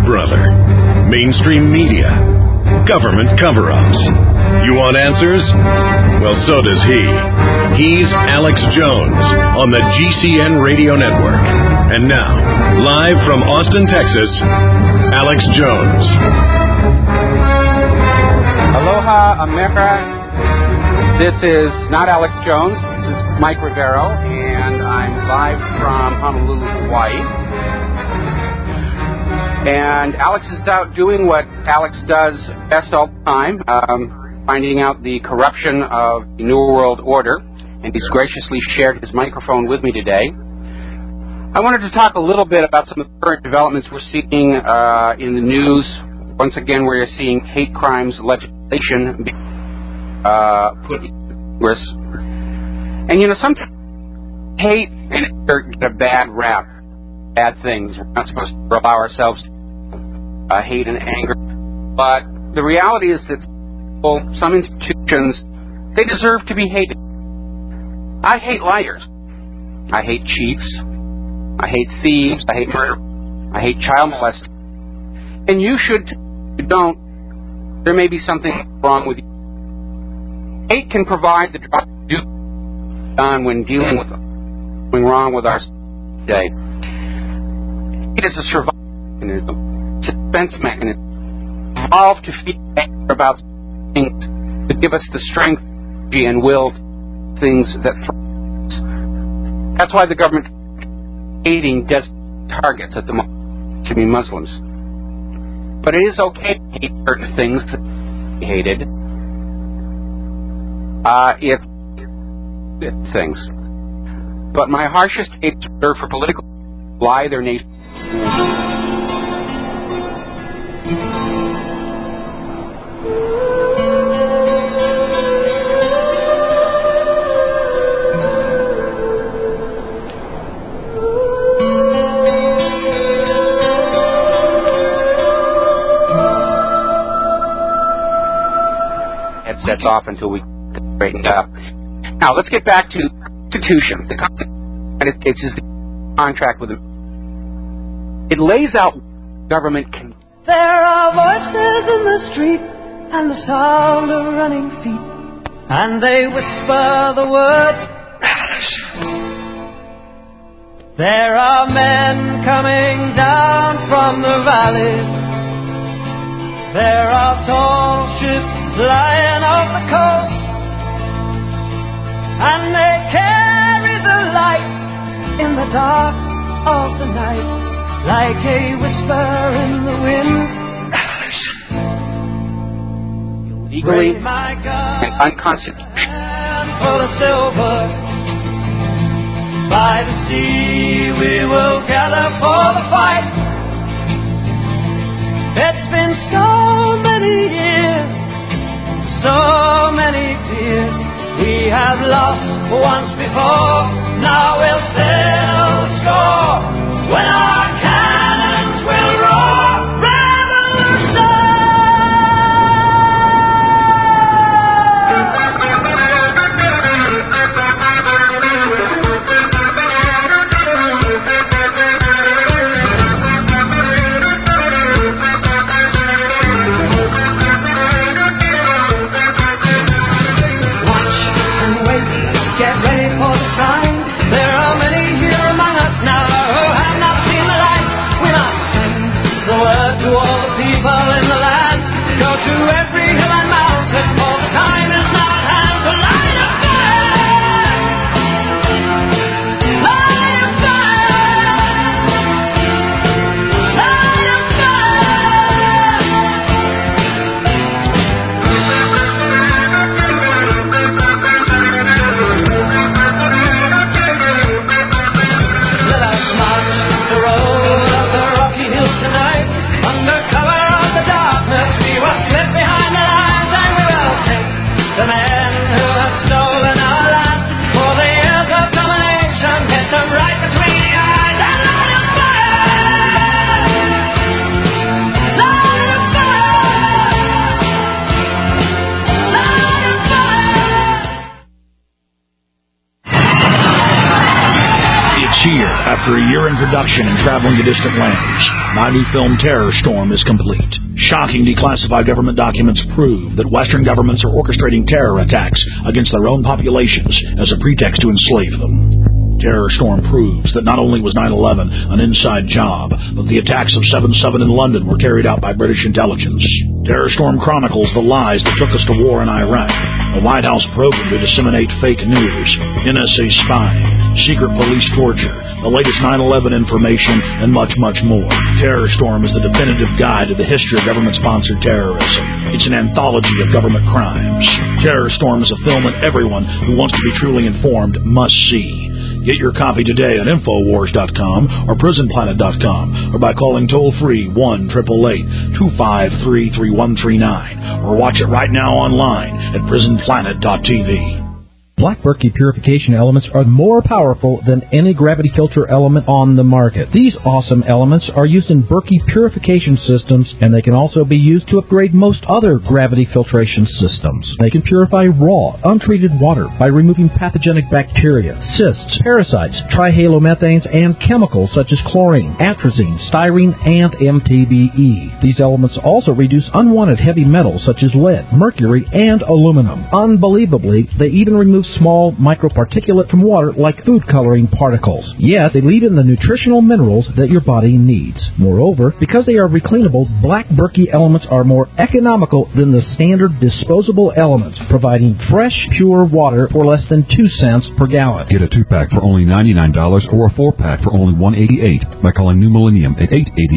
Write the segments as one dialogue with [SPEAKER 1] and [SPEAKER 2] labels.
[SPEAKER 1] brother. Mainstream media. Government cover-ups. You want answers? Well, so does he. He's Alex Jones on the GCN Radio Network. And now, live from Austin, Texas, Alex Jones.
[SPEAKER 2] Aloha, America. This is not Alex Jones. This is Mike Rivero, and I'm live from Honolulu, Hawaii. And Alex is out doing what Alex does best all the time, finding out the corruption of the New World Order, and he's graciously shared his microphone with me today. I wanted to talk a little bit about some of the current developments we're seeing in the news. Once again, we're seeing hate crimes legislation being put in Congress. And, you know, sometimes hate and anger get a bad rap, bad things. We're not supposed to allow ourselves to hate and anger. But the reality is that some institutions, they deserve to be hated. I hate liars. I hate cheats. I hate thieves. I hate murder. I hate child molesting. And you should, if you don't, there may be something wrong with you. Hate can provide the job to do done when dealing with something wrong with our day. It is a survival mechanism. It's a defense mechanism evolved to feel about things to give us the strength, energy, and will to things that threaten us. That's why the government is hating designated targets at the moment to be Muslims. But it is okay to hate certain things that be hated if things. But my harshest hate is reserved for political lie their nation. Headsets off until we straightened up. Now let's get back to the Constitution. The Constitution of the United States is the contract with the. It lays out what government can.
[SPEAKER 3] There are voices in the street and the sound of running feet, and they whisper the word revolution. There are men coming down from the valleys. There are tall ships flying off the coast, and they carry the light in the dark of the night. Like a whisper in the wind.
[SPEAKER 2] Illegally and unconstitutional.
[SPEAKER 3] For the silver. By the sea we will gather for the fight. It's been so many years, so many tears. We have lost once before. Now we'll settle the score. When our cannons will roar, Watch and wait, get ready for the sign. There
[SPEAKER 4] It's here. After a year in production and traveling to distant lands, my new film Terror Storm is complete. Shocking declassified government documents prove that Western governments are orchestrating terror attacks against their own populations as a pretext to enslave them. Terror Storm proves that not only was 9/11 an inside job, but the attacks of 7/7 in London were carried out by British intelligence. Terror Storm chronicles the lies that took us to war in Iraq, a White House program to disseminate fake news, NSA spying, secret police torture, the latest 9/11 information, and much, much more. Terror Storm is the definitive guide to the history of government-sponsored terrorism. It's an anthology of government crimes. Terror Storm is a film that everyone who wants to be truly informed must see. Get your copy today at Infowars.com or PrisonPlanet.com or by calling toll-free 1-888-253-3139 or watch it right now online at PrisonPlanet.tv.
[SPEAKER 5] Black Berkey purification elements are more powerful than any gravity filter element on the market. These awesome elements are used in Berkey purification systems, and they can also be used to upgrade most other gravity filtration systems. They can purify raw, untreated water by removing pathogenic bacteria, cysts, parasites, trihalomethanes, and chemicals such as chlorine, atrazine, styrene, and MTBE. These elements also reduce unwanted heavy metals such as lead, mercury, and aluminum. Unbelievably, they even remove small microparticulate from water like food coloring particles. Yet, they leave in the nutritional minerals that your body needs. Moreover, because they are recleanable, Black Berkey elements are more economical than the standard disposable elements, providing fresh, pure water for less than 2 cents per gallon.
[SPEAKER 6] Get a 2-pack for only $99 or a 4-pack for only $188 by calling New Millennium at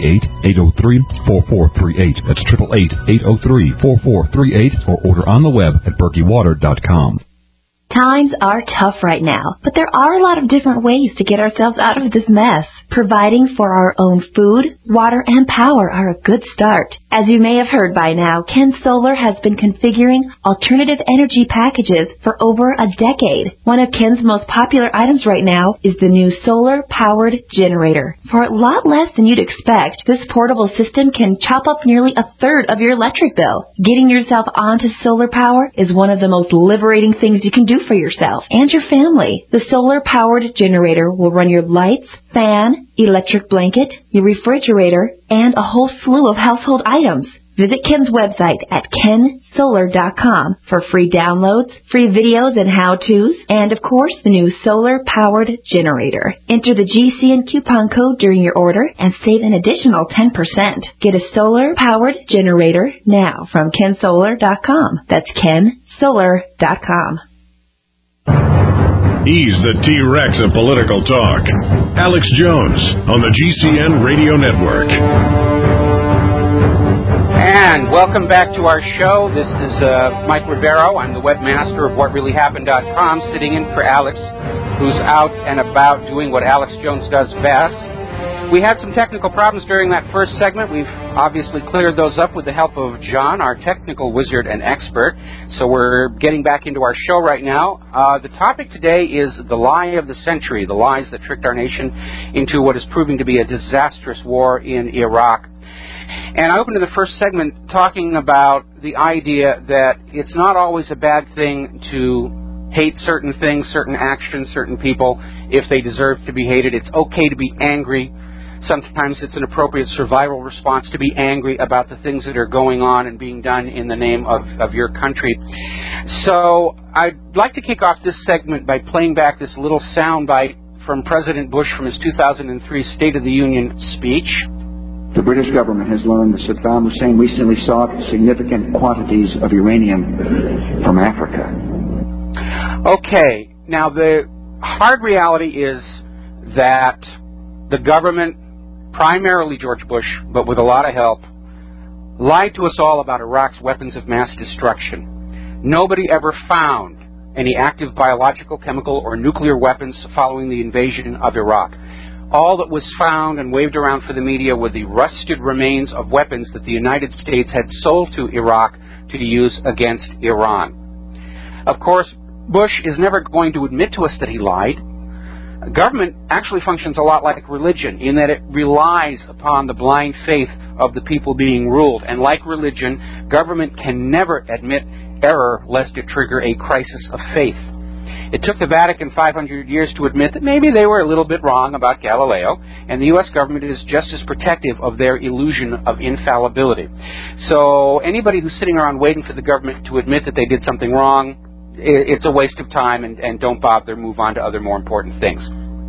[SPEAKER 6] 888-803-4438. That's 888-803-4438 or order on the web at BerkeyWater.com.
[SPEAKER 7] Times are tough right now, but there are a lot of different ways to get ourselves out of this mess. Providing for our own food, water, and power are a good start. As you may have heard by now, Ken Solar has been configuring alternative energy packages for over a decade. One of Ken's most popular items right now is the new solar-powered generator. For a lot less than you'd expect, this portable system can chop up nearly a third of your electric bill. Getting yourself onto solar power is one of the most liberating things you can do for yourself and your family. The solar-powered generator will run your lights, fan, electric blanket, your refrigerator, and a whole slew of household items. Visit Ken's website at kensolar.com for free downloads, free videos and how-tos, and of course the new solar-powered generator. Enter the GCN coupon code during your order and save an additional 10%. Get a solar-powered generator now from kensolar.com. That's kensolar.com.
[SPEAKER 1] He's the T-Rex of political talk. Alex Jones on the GCN Radio Network.
[SPEAKER 2] And welcome back to our show. This is Mike Rivero. I'm the webmaster of WhatReallyHappened.com, sitting in for Alex, who's out and about doing what Alex Jones does best. We had some technical problems during that first segment. We've obviously cleared those up with the help of John, our technical wizard and expert. So we're getting back into our show right now. The topic today is the lie of the century, the lies that tricked our nation into what is proving to be a disastrous war in Iraq. And I opened in the first segment talking about the idea that it's not always a bad thing to hate certain things, certain actions, certain people if they deserve to be hated. It's okay to be angry. Sometimes it's an appropriate survival response to be angry about the things that are going on and being done in the name of your country. So I'd like to kick off this segment by playing back this little soundbite from President Bush from his 2003 State of the Union speech.
[SPEAKER 8] The British government has learned that Saddam Hussein recently sought significant quantities of uranium from Africa.
[SPEAKER 2] Okay, now the hard reality is that the government, primarily George Bush, but with a lot of help, lied to us all about Iraq's weapons of mass destruction. Nobody ever found any active biological, chemical, or nuclear weapons following the invasion of Iraq. All that was found and waved around for the media were the rusted remains of weapons that the United States had sold to Iraq to use against Iran. Of course, Bush is never going to admit to us that he lied. Government actually functions a lot like religion in that it relies upon the blind faith of the people being ruled. And like religion, government can never admit error lest it trigger a crisis of faith. It took the Vatican 500 years to admit that maybe they were a little bit wrong about Galileo, and the U.S. government is just as protective of their illusion of infallibility. So anybody who's sitting around waiting for the government to admit that they did something wrong, it's a waste of time, and don't bother, move on to other more important things.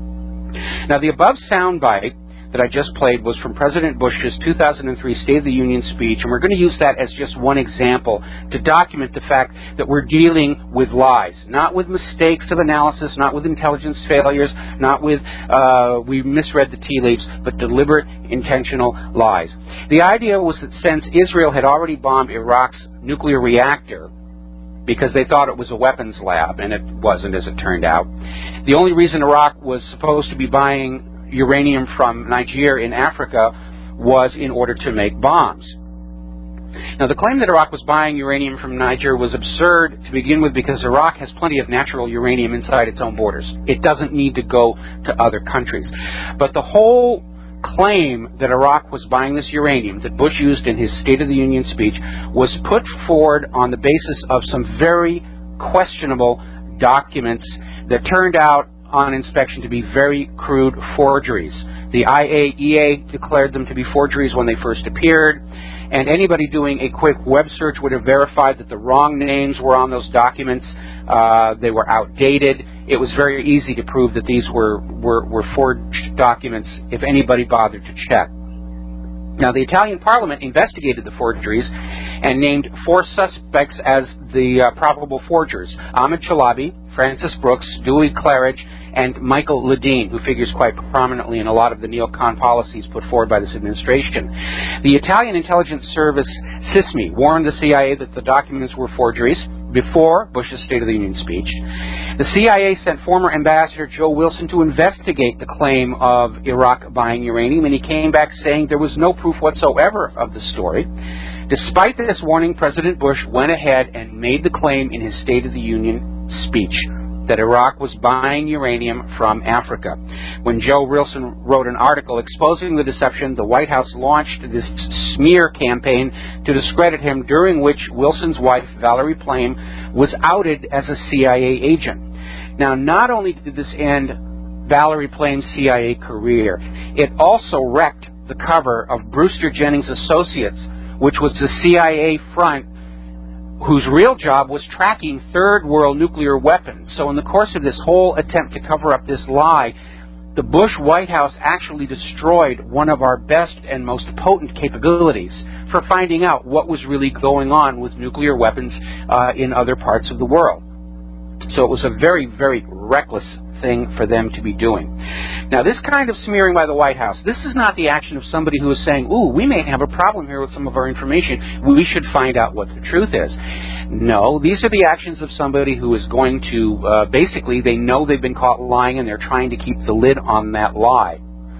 [SPEAKER 2] Now, the above soundbite that I just played was from President Bush's 2003 State of the Union speech, and we're going to use that as just one example to document the fact that we're dealing with lies, not with mistakes of analysis, not with intelligence failures, not with we misread the tea leaves, but deliberate, intentional lies. The idea was that since Israel had already bombed Iraq's nuclear reactor, because they thought it was a weapons lab, and it wasn't, as it turned out, the only reason Iraq was supposed to be buying uranium from Niger in Africa was in order to make bombs. Now, the claim that Iraq was buying uranium from Niger was absurd to begin with, because Iraq has plenty of natural uranium inside its own borders. It doesn't need to go to other countries. But the whole claim that Iraq was buying this uranium that Bush used in his State of the Union speech was put forward on the basis of some very questionable documents that turned out on inspection to be very crude forgeries. The IAEA declared them to be forgeries when they first appeared, and anybody doing a quick web search would have verified that the wrong names were on those documents. They were outdated. It was very easy to prove that these were forged documents if anybody bothered to check. Now, the Italian Parliament investigated the forgeries and named 4 suspects as the probable forgers: Ahmed Chalabi, Francis Brooks, Dewey Claridge, and Michael Ledeen, who figures quite prominently in a lot of the neocon policies put forward by this administration. The Italian intelligence service, SISMI, warned the CIA that the documents were forgeries before Bush's State of the Union speech. The CIA sent former Ambassador Joe Wilson to investigate the claim of Iraq buying uranium, and he came back saying there was no proof whatsoever of the story. Despite this warning, President Bush went ahead and made the claim in his State of the Union speech that Iraq was buying uranium from Africa. When Joe Wilson wrote an article exposing the deception, the White House launched this smear campaign to discredit him, during which Wilson's wife, Valerie Plame, was outed as a CIA agent. Now, not only did this end Valerie Plame's CIA career, it also wrecked the cover of Brewster Jennings Associates, which was the CIA front whose real job was tracking third world nuclear weapons. So in the course of this whole attempt to cover up this lie, the Bush White House actually destroyed one of our best and most potent capabilities for finding out what was really going on with nuclear weapons in other parts of the world. So it was a very, very reckless thing for them to be doing. Now, this kind of smearing by the White House, this is not the action of somebody who is saying, ooh, we may have a problem here with some of our information. We should find out what the truth is. No, these are the actions of somebody who is going to, basically, they know they've been caught lying and they're trying to keep the lid on that lie.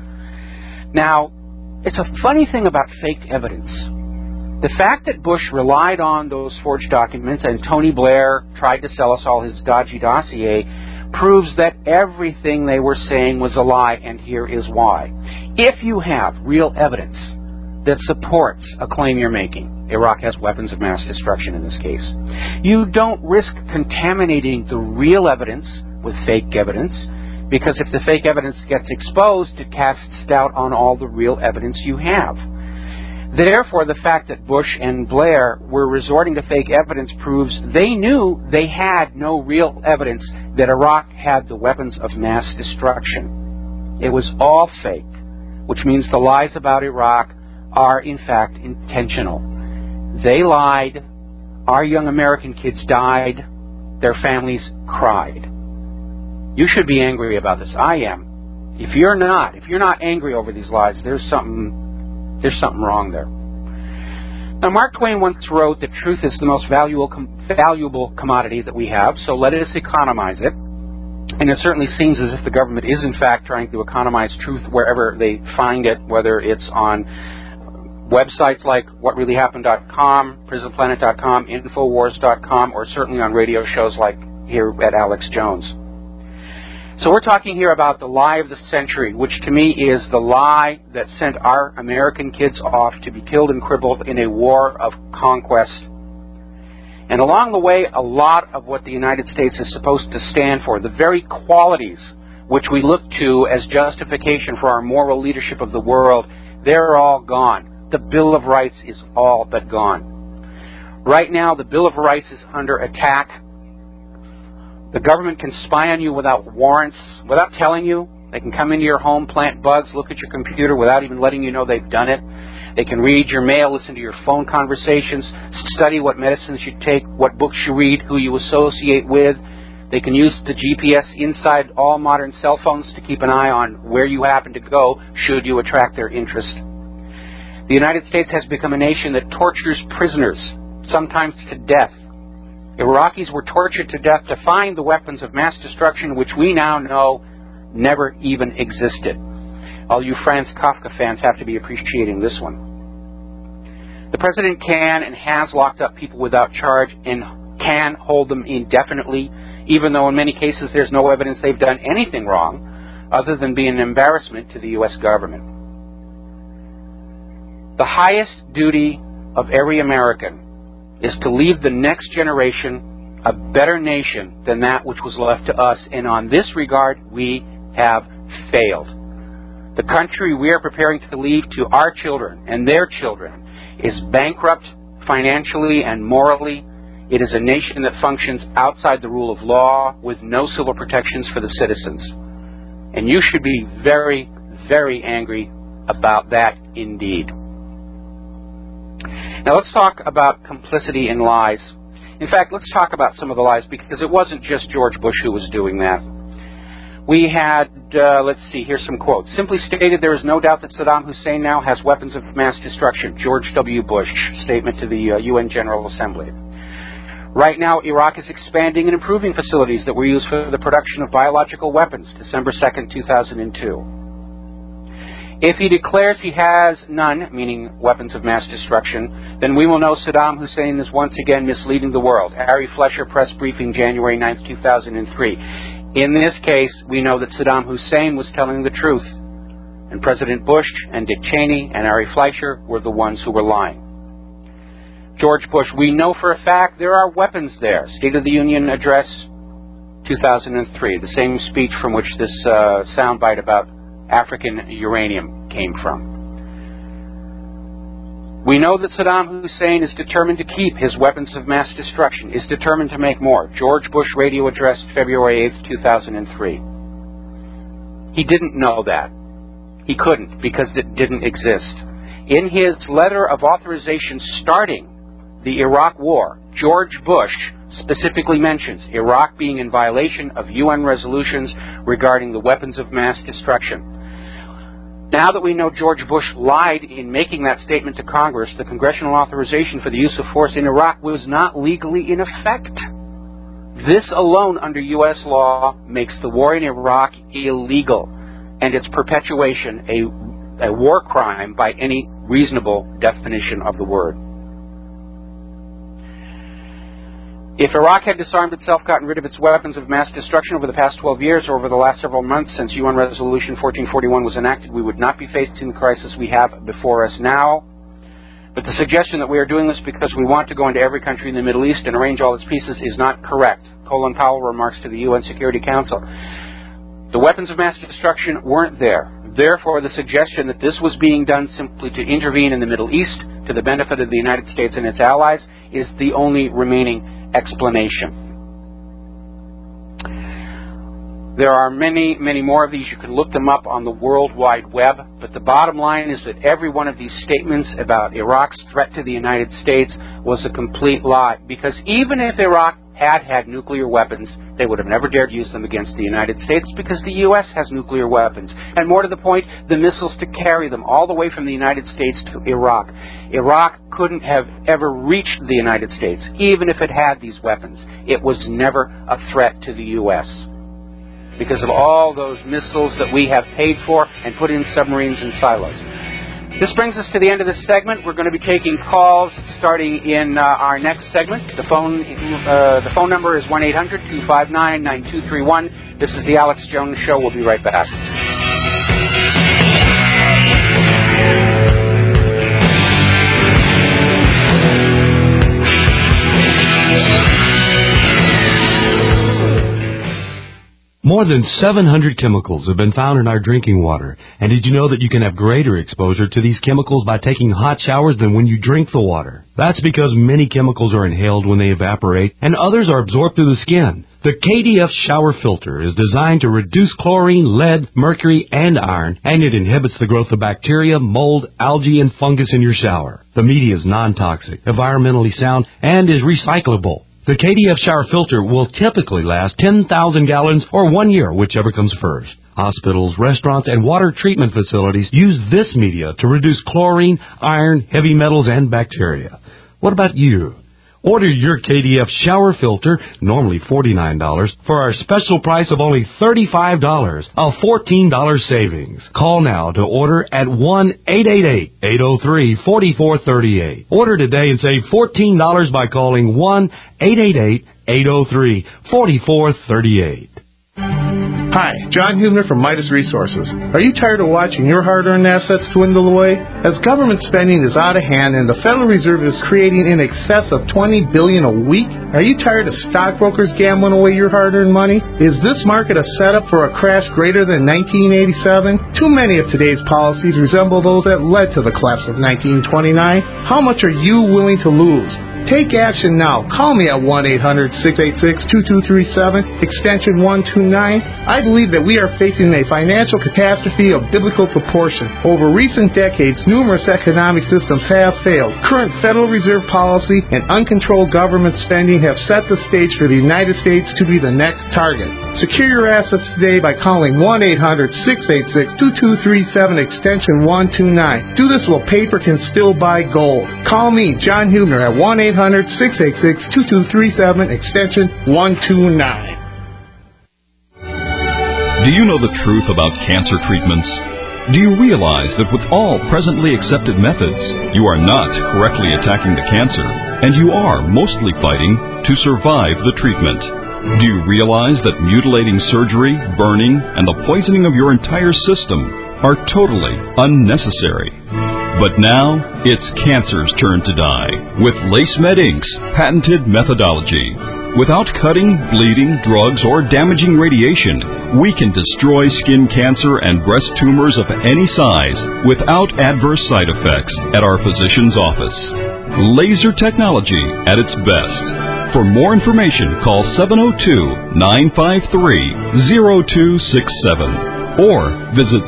[SPEAKER 2] Now, it's a funny thing about faked evidence. The fact that Bush relied on those forged documents and Tony Blair tried to sell us all his dodgy dossier proves that everything they were saying was a lie, and here is why. If you have real evidence that supports a claim you're making, Iraq has weapons of mass destruction in this case, you don't risk contaminating the real evidence with fake evidence, because if the fake evidence gets exposed, it casts doubt on all the real evidence you have. Therefore, the fact that Bush and Blair were resorting to fake evidence proves they knew they had no real evidence that Iraq had the weapons of mass destruction. It was all fake, which means the lies about Iraq are, in fact, intentional. They lied. Our young American kids died. Their families cried. You should be angry about this. I am. If you're not angry over these lies, there's something wrong there. Now, Mark Twain once wrote that truth is the most valuable commodity that we have, so let us economize it. And it certainly seems as if the government is, in fact, trying to economize truth wherever they find it, whether it's on websites like whatreallyhappened.com, prisonplanet.com, infowars.com, or certainly on radio shows like here at Alex Jones. So we're talking here about the lie of the century, which to me is the lie that sent our American kids off to be killed and crippled in a war of conquest. And along the way, a lot of what the United States is supposed to stand for, the very qualities which we look to as justification for our moral leadership of the world, they're all gone. The Bill of Rights is all but gone. Right now, the Bill of Rights is under attack. The government can spy on you without warrants, without telling you. They can come into your home, plant bugs, look at your computer without even letting you know they've done it. They can read your mail, listen to your phone conversations, study what medicines you take, what books you read, who you associate with. They can use the GPS inside all modern cell phones to keep an eye on where you happen to go should you attract their interest. The United States has become a nation that tortures prisoners, sometimes to death. Iraqis were tortured to death to find the weapons of mass destruction which we now know never even existed. All you Franz Kafka fans have to be appreciating this one. The president can and has locked up people without charge and can hold them indefinitely, even though in many cases there's no evidence they've done anything wrong other than be an embarrassment to the U.S. government. The highest duty of every American is to leave the next generation a better nation than that which was left to us, and on this regard we have failed. The country we are preparing to leave to our children and their children is bankrupt financially and morally. It is a nation that functions outside the rule of law with no civil protections for the citizens. And you should be very, very angry about that indeed. Now let's talk about complicity in lies. In fact, let's talk about some of the lies, because it wasn't just George Bush who was doing that. We had, let's see, here's some quotes. Simply stated, there is no doubt that Saddam Hussein now has weapons of mass destruction. George W. Bush, statement to the UN General Assembly. Right now, Iraq is expanding and improving facilities that were used for the production of biological weapons, December 2nd, 2002. If he declares he has none, meaning weapons of mass destruction, then we will know Saddam Hussein is once again misleading the world. Ari Fleischer, press briefing, January 9th, 2003. In this case, we know that Saddam Hussein was telling the truth, and President Bush and Dick Cheney and Ari Fleischer were the ones who were lying. George Bush, we know for a fact there are weapons there. State of the Union Address, 2003, the same speech from which this soundbite about African uranium came from. We know that Saddam Hussein is determined to keep his weapons of mass destruction, is determined to make more. George Bush radio address, February 8th, 2003. He didn't know that. He couldn't, because it didn't exist. In his letter of authorization starting the Iraq War, George Bush specifically mentions Iraq being in violation of UN resolutions regarding the weapons of mass destruction. Now that we know George Bush lied in making that statement to Congress, the congressional authorization for the use of force in Iraq was not legally in effect. This alone under U.S. law makes the war in Iraq illegal, and its perpetuation a war crime by any reasonable definition of the word. If Iraq had disarmed itself, gotten rid of its weapons of mass destruction over the past 12 years or over the last several months since UN Resolution 1441 was enacted, we would not be facing the crisis we have before us now. But the suggestion that we are doing this because we want to go into every country in the Middle East and arrange all its pieces is not correct. Colin Powell remarks to the UN Security Council. The weapons of mass destruction weren't there. Therefore, the suggestion that this was being done simply to intervene in the Middle East to the benefit of the United States and its allies is the only remaining explanation. There are many, many more of these. You can look them up on the World Wide Web. But the bottom line is that every one of these statements about Iraq's threat to the United States was a complete lie. Because even if Iraq had nuclear weapons, they would have never dared use them against the United States because the U.S. has nuclear weapons. And more to the point, the missiles to carry them all the way from the United States to Iraq. Iraq couldn't have ever reached the United States, even if it had these weapons. It was never a threat to the U.S. because of all those missiles that we have paid for and put in submarines and silos. This brings us to the end of this segment. We're going to be taking calls starting in our next segment. The phone number is 1-800-259-9231. This is the Alex Jones Show. We'll be right back.
[SPEAKER 9] More than 700 chemicals have been found in our drinking water. And did you know that you can have greater exposure to these chemicals by taking hot showers than when you drink the water? That's because many chemicals are inhaled when they evaporate, and others are absorbed through the skin. The KDF shower filter is designed to reduce chlorine, lead, mercury, and iron, and it inhibits the growth of bacteria, mold, algae, and fungus in your shower. The media is non-toxic, environmentally sound, and is recyclable. The KDF shower filter will typically last 10,000 gallons or 1 year, whichever comes first. Hospitals, restaurants, and water treatment facilities use this media to reduce chlorine, iron, heavy metals, and bacteria. What about you? Order your KDF shower filter, normally $49, for our special price of only $35, a $14 savings. Call now to order at 1-888-803-4438. Order today and save $14 by calling 1-888-803-4438.
[SPEAKER 10] Hi, John Hubner from Midas Resources. Are you tired of watching your hard-earned assets dwindle away? As government spending is out of hand and the Federal Reserve is creating in excess of $20 billion a week, are you tired of stockbrokers gambling away your hard-earned money? Is this market a setup for a crash greater than 1987? Too many of today's policies resemble those that led to the collapse of 1929. How much are you willing to lose? Take action now. Call me at 1-800-686-2237, extension 129. I believe that we are facing a financial catastrophe of biblical proportion. Over recent decades, numerous economic systems have failed. Current Federal Reserve policy and uncontrolled government spending have set the stage for the United States to be the next target. Secure your assets today by calling 1-800-686-2237, extension 129. Do this while paper can still buy gold. Call me, John Hubner, at 1-800-686-2237, extension 129.
[SPEAKER 11] Do you know the truth about cancer treatments? Do you realize that with all presently accepted methods, you are not correctly attacking the cancer, and you are mostly fighting to survive the treatment? Do you realize that mutilating surgery, burning, and the poisoning of your entire system are totally unnecessary? But now, it's cancer's turn to die with LaceMed Inc.'s patented methodology. Without cutting, bleeding, drugs, or damaging radiation, we can destroy skin cancer and breast tumors of any size without adverse side effects at our physician's office. Laser technology at its best. For more information, call 702-953-0267 or visit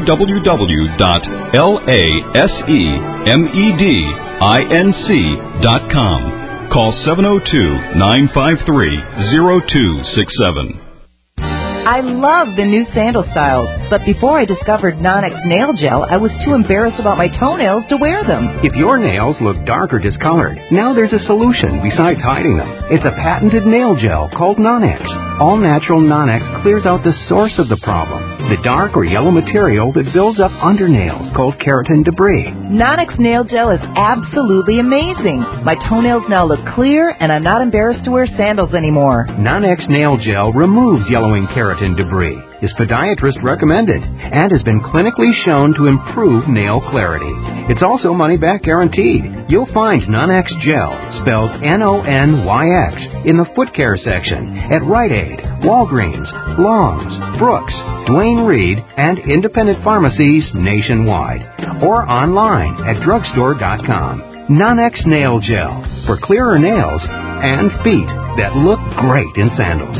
[SPEAKER 11] www.lasemedinc.com. Call 702-953-0267.
[SPEAKER 12] I love the new sandal styles, but before I discovered Non-X Nail Gel, I was too embarrassed about my toenails to wear them.
[SPEAKER 2] If your nails look dark or discolored, now there's a solution besides hiding them. It's a patented nail gel called Non-X. All-natural Non-X clears out the source of the problem, the dark or yellow material that builds up under nails called keratin debris.
[SPEAKER 12] Non-X Nail Gel is absolutely amazing. My toenails now look clear, and I'm not embarrassed to wear sandals anymore.
[SPEAKER 2] Non-X Nail Gel removes yellowing keratin debris, is podiatrist recommended, and has been clinically shown to improve nail clarity. It's also money-back guaranteed. You'll find Non-X Gel, spelled N-O-N-Y-X, in the foot care section at Rite Aid, Walgreens, Long's, Brooks, Duane Reade, and independent pharmacies nationwide, or online at drugstore.com. Non-X Nail Gel, for clearer nails and feet that look great in sandals.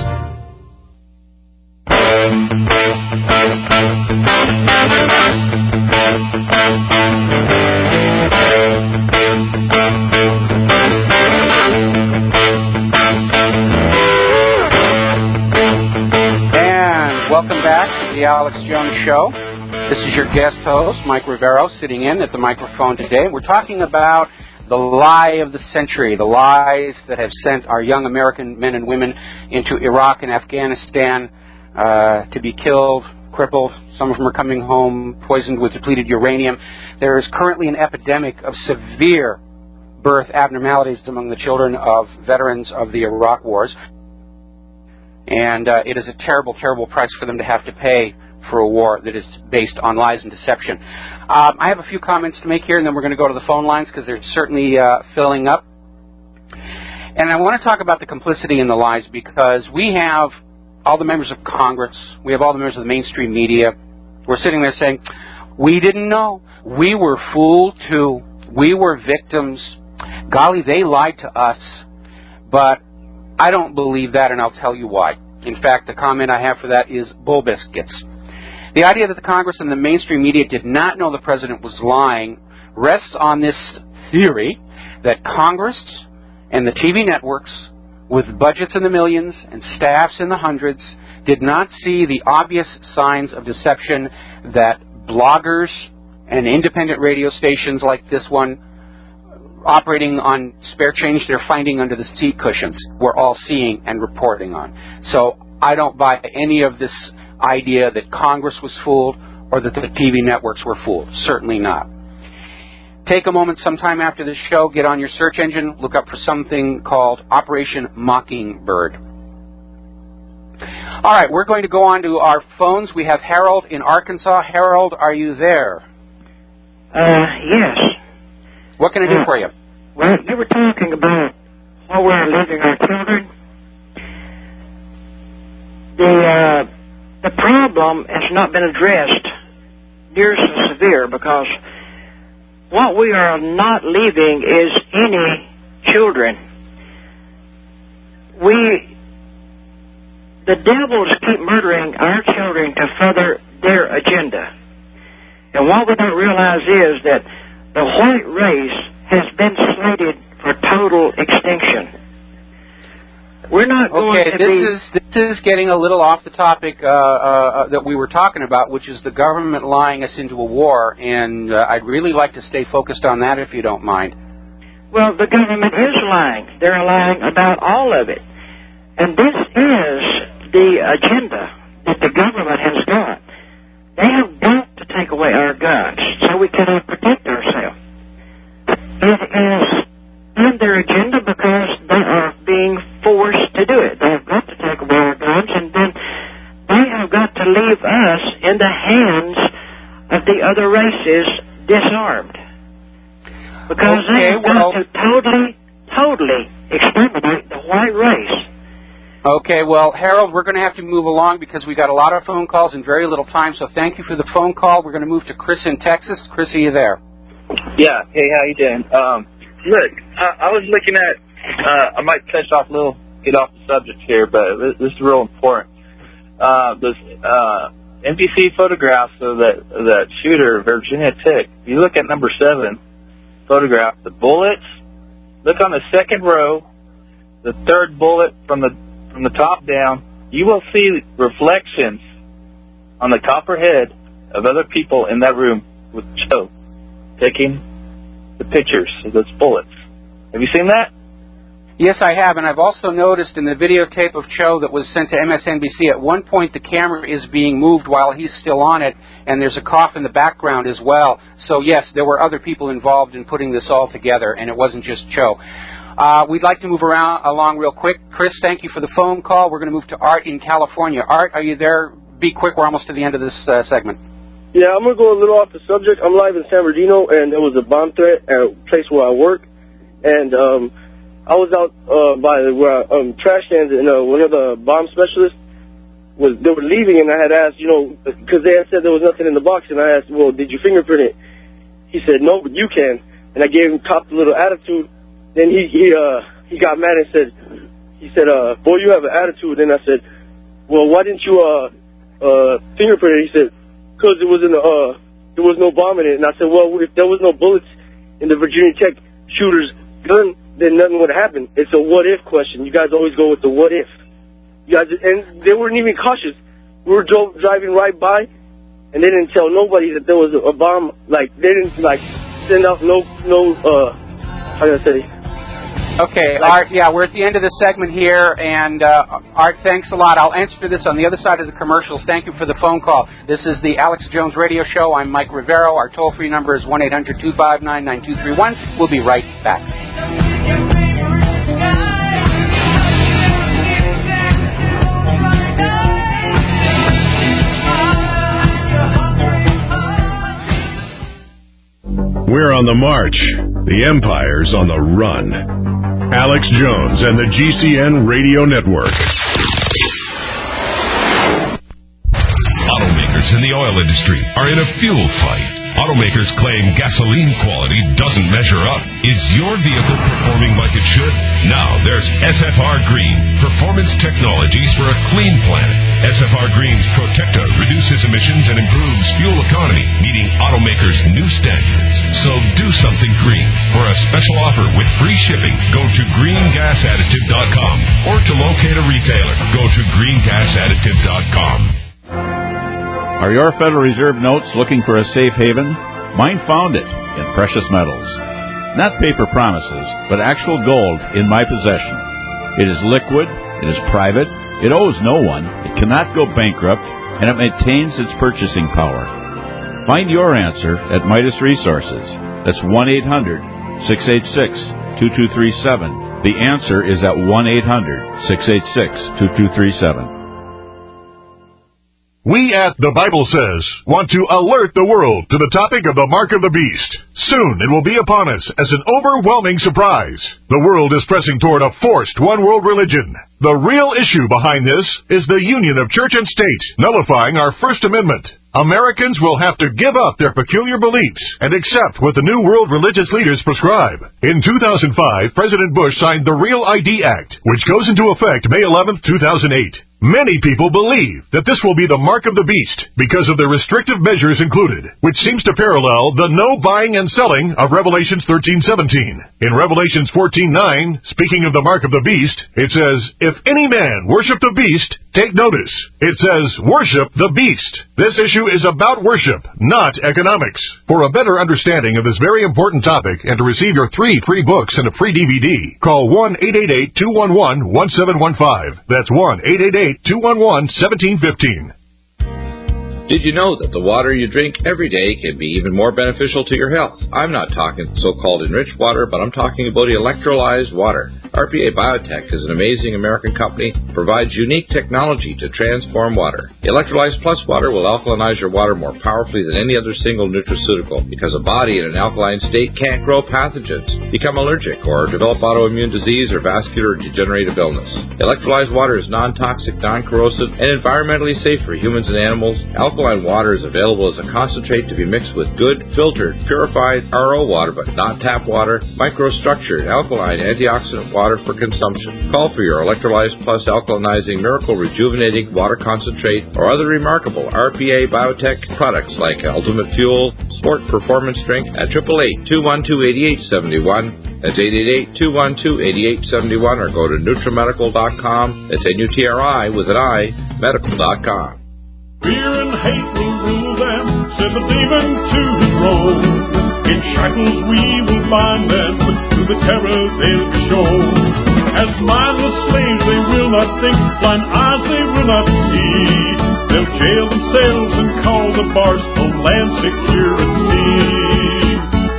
[SPEAKER 2] And welcome back to the Alex Jones Show. This is your guest host, Mike Rivero, sitting in at the microphone today. We're talking about the lie of the century, the lies that have sent our young American men and women into Iraq and Afghanistan to be killed, crippled. Some of them are coming home poisoned with depleted uranium. There is currently an epidemic of severe birth abnormalities among the children of veterans of the Iraq wars. And it is a terrible, terrible price for them to have to pay for a war that is based on lies and deception. I have a few comments to make here, and then we're going to go to the phone lines because they're certainly filling up. And I want to talk about the complicity in the lies because we have all the members of Congress, we have all the members of the mainstream media. We're sitting there saying, we didn't know. We were fooled too. We were victims. Golly, they lied to us. But I don't believe that, and I'll tell you why. In fact, the comment I have for that is bull biscuits. The idea that the Congress and the mainstream media did not know the president was lying rests on this theory that Congress and the TV networks, with budgets in the millions and staffs in the hundreds, did not see the obvious signs of deception that bloggers and independent radio stations like this one, operating on spare change they're finding under the seat cushions, we're all seeing and reporting on. So I don't buy any of this idea that Congress was fooled or that the TV networks were fooled. Certainly not. Take a moment sometime after this show, get on your search engine, look up for something called Operation Mockingbird. All right, we're going to go on to our phones. We have Harold in Arkansas. Harold, are you there?
[SPEAKER 13] Yes.
[SPEAKER 2] What can I do for you?
[SPEAKER 13] Well, you were talking about how we're leaving our children. The problem has not been addressed near so severe, because what we are not leaving is any children. The devils keep murdering our children to further their agenda. And what we don't realize is that the white race has been slated for total extinction. We're not going to
[SPEAKER 2] this is getting a little off the topic that we were talking about, which is the government lying us into a war, and I'd really like to stay focused on that if you don't mind.
[SPEAKER 13] Well, the government is lying. They're lying about all of it. And this is the agenda that the government has got. They have got to take away our guns so we cannot protect ourselves. It is in their agenda because they are being forced to do it. They have got to take away our guns, and then they have got to leave us in the hands of the other races disarmed. Because they have got to totally exterminate the white race.
[SPEAKER 2] Okay, well, Harold, we're going to have to move along because we got a lot of phone calls and very little time, so thank you for the phone call. We're going to move to Chris in Texas. Chris, are you there?
[SPEAKER 14] Yeah. Hey, how you doing? Look, I was looking at, I might touch off a little, get off the subject here, but this is real important. Those NBC photographs of that shooter, Virginia Tech. If you look at number 7 photograph, the bullets, look on the second row, the third bullet from the top down, you will see reflections on the copper head of other people in that room with Joe taking the pictures of those bullets. Have you seen that?
[SPEAKER 2] Yes, I have, and I've also noticed in the videotape of Cho that was sent to MSNBC, at one point the camera is being moved while he's still on it, and there's a cough in the background as well. So, yes, there were other people involved in putting this all together, and it wasn't just Cho. We'd like to move along real quick. Chris, thank you for the phone call. We're going to move to Art in California. Art, are you there? Be quick. We're almost to the end of this segment.
[SPEAKER 15] Yeah, I'm going to go a little off the subject. I'm live in San Bernardino, and there was a bomb threat at a place where I work. And I was out by where trash cans, and one of the bomb specialists, they were leaving, and I had asked, because they had said there was nothing in the box, and I asked, well, did you fingerprint it? He said, no, but you can. And I gave him a little attitude. Then he got mad and said, boy, you have an attitude. And I said, well, why didn't you fingerprint it? He said, because there was no bomb in it. And I said, well, if there was no bullets in the Virginia Tech shooter's gun, then nothing would happen. It's a what-if question. You guys always go with the what-if. And they weren't even cautious. We were driving right by, and they didn't tell nobody that there was a bomb. Like, they didn't, send out how do I say?
[SPEAKER 2] Okay, Art, we're at the end of the segment here, and Art, thanks a lot. I'll answer this on the other side of the commercials. Thank you for the phone call. This is the Alex Jones Radio Show. I'm Mike Rivero. Our toll-free number is 1-800-259-9231. We'll be right back.
[SPEAKER 1] We're on the march. The Empire's on the run. Alex Jones and the GCN Radio Network.
[SPEAKER 16] in the oil industry are in a fuel fight. Automakers claim gasoline quality doesn't measure up. Is your vehicle performing like it should? Now there's SFR Green, performance technologies for a clean planet. SFR Green's Protecta reduces emissions and improves fuel economy, meeting automakers' new standards. So do something green. For a special offer with free shipping, go to greengasadditive.com, or to locate a retailer, go to greengasadditive.com.
[SPEAKER 17] Are your Federal Reserve notes looking for a safe haven? Mine found it in precious metals. Not paper promises, but actual gold in my possession. It is liquid, it is private, it owes no one, it cannot go bankrupt, and it maintains its purchasing power. Find your answer at Midas Resources. That's 1-800-686-2237. The answer is at 1-800-686-2237.
[SPEAKER 18] We at The Bible Says want to alert the world to the topic of the Mark of the Beast. Soon it will be upon us as an overwhelming surprise. The world is pressing toward a forced one-world religion. The real issue behind this is the union of church and state, nullifying our First Amendment. Americans will have to give up their peculiar beliefs and accept what the New World religious leaders prescribe. In 2005, President Bush signed the Real ID Act, which goes into effect May 11, 2008. Many people believe that this will be the mark of the beast because of the restrictive measures included, which seems to parallel the no buying and selling of Revelations 13:17. In Revelations 14:9, speaking of the mark of the beast, it says, "If any man worship the beast, take notice." It says, "Worship the beast." This issue is about worship, not economics. For a better understanding of this very important topic and to receive your 3 free books and a free DVD, call 1-888-211-1715. That's 1-888-211-1715.
[SPEAKER 19] Did you know that the water you drink every day can be even more beneficial to your health? I'm not talking so-called enriched water, but I'm talking about electrolyzed water. RPA Biotech is an amazing American company that provides unique technology to transform water. Electrolyzed Plus water will alkalinize your water more powerfully than any other single nutraceutical because a body in an alkaline state can't grow pathogens, become allergic, or develop autoimmune disease or vascular degenerative illness. Electrolyzed water is non-toxic, non-corrosive, and environmentally safe for humans and animals. Alkaline water is available as a concentrate to be mixed with good, filtered, purified RO water, but not tap water, microstructured, alkaline, antioxidant water for consumption. Call for your Electrolyzed Plus alkalinizing, miracle rejuvenating water concentrate or other remarkable RPA Biotech products like Ultimate Fuel, Sport Performance Drink at 888-212-8871. That's 888-212-8871, or go to NutriMedical.com. That's N-U-T-R-I with an I, medical.com.
[SPEAKER 20] Fear and hate will rule them, send the demon to his road. In shackles we will bind them, to the terror they'll be shown. As mindless slaves they will not think, blind eyes they will not see. They'll jail themselves and call the bars Homeland Security.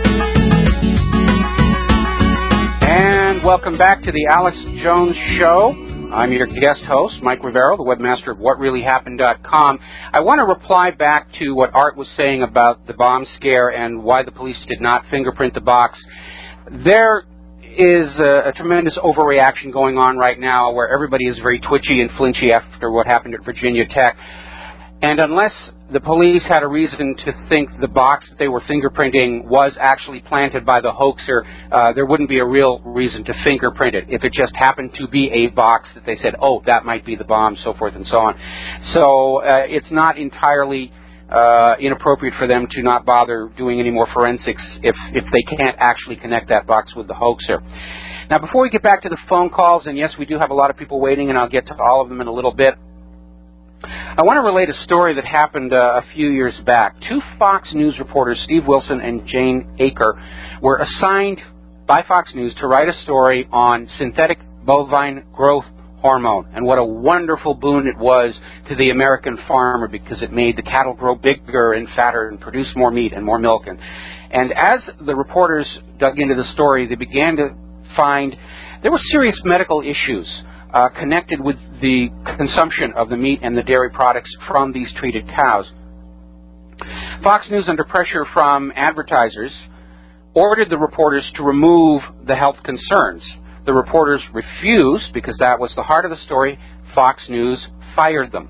[SPEAKER 2] And welcome back to the Alex Jones Show. I'm your guest host, Mike Rivero, the webmaster of WhatReallyHappened.com. I want to reply back to what Art was saying about the bomb scare and why the police did not fingerprint the box. There is a tremendous overreaction going on right now where everybody is very twitchy and flinchy after what happened at Virginia Tech. And unless the police had a reason to think the box that they were fingerprinting was actually planted by the hoaxer, there wouldn't be a real reason to fingerprint it. If it just happened to be a box that they said, oh, that might be the bomb, so forth and so on. So it's not entirely inappropriate for them to not bother doing any more forensics if they can't actually connect that box with the hoaxer. Now, before we get back to the phone calls, and yes, we do have a lot of people waiting, and I'll get to all of them in a little bit, I want to relate a story that happened a few years back. 2 Fox News reporters, Steve Wilson and Jane Aker, were assigned by Fox News to write a story on synthetic bovine growth hormone and what a wonderful boon it was to the American farmer because it made the cattle grow bigger and fatter and produce more meat and more milk. And as the reporters dug into the story, they began to find there were serious medical issues connected with the consumption of the meat and the dairy products from these treated cows. Fox News, under pressure from advertisers, ordered the reporters to remove the health concerns. The reporters refused because that was the heart of the story. Fox News fired them.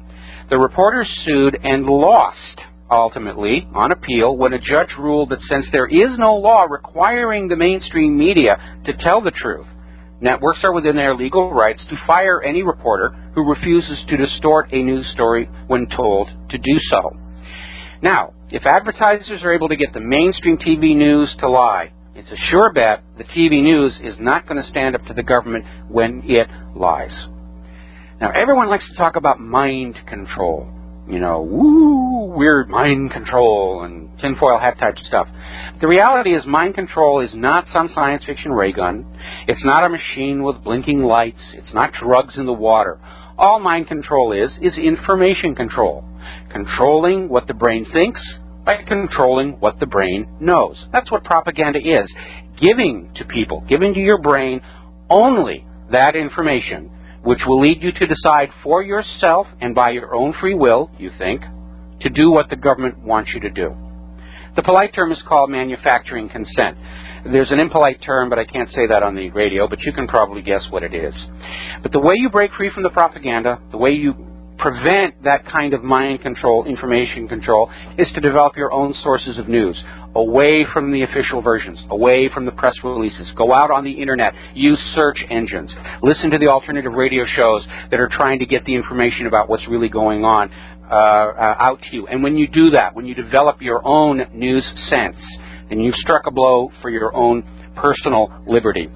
[SPEAKER 2] The reporters sued and lost, ultimately, on appeal, when a judge ruled that since there is no law requiring the mainstream media to tell the truth, networks are within their legal rights to fire any reporter who refuses to distort a news story when told to do so. Now, if advertisers are able to get the mainstream TV news to lie, it's a sure bet the TV news is not going to stand up to the government when it lies. Now, everyone likes to talk about mind control. You know, woo, weird mind control and tinfoil hat type stuff. The reality is mind control is not some science fiction ray gun. It's not a machine with blinking lights. It's not drugs in the water. All mind control is information control. Controlling what the brain thinks by controlling what the brain knows. That's what propaganda is. Giving to people, giving to your brain only that information which will lead you to decide for yourself and by your own free will, you think, to do what the government wants you to do. The polite term is called manufacturing consent. There's an impolite term, but I can't say that on the radio, but you can probably guess what it is. But the way you break free from the propaganda, the way you prevent that kind of mind control, information control, is to develop your own sources of news, away from the official versions, away from the press releases. Go out on the internet, use search engines, listen to the alternative radio shows that are trying to get the information about what's really going on out to you. And when you do that, when you develop your own news sense, then you've struck a blow for your own personal liberty.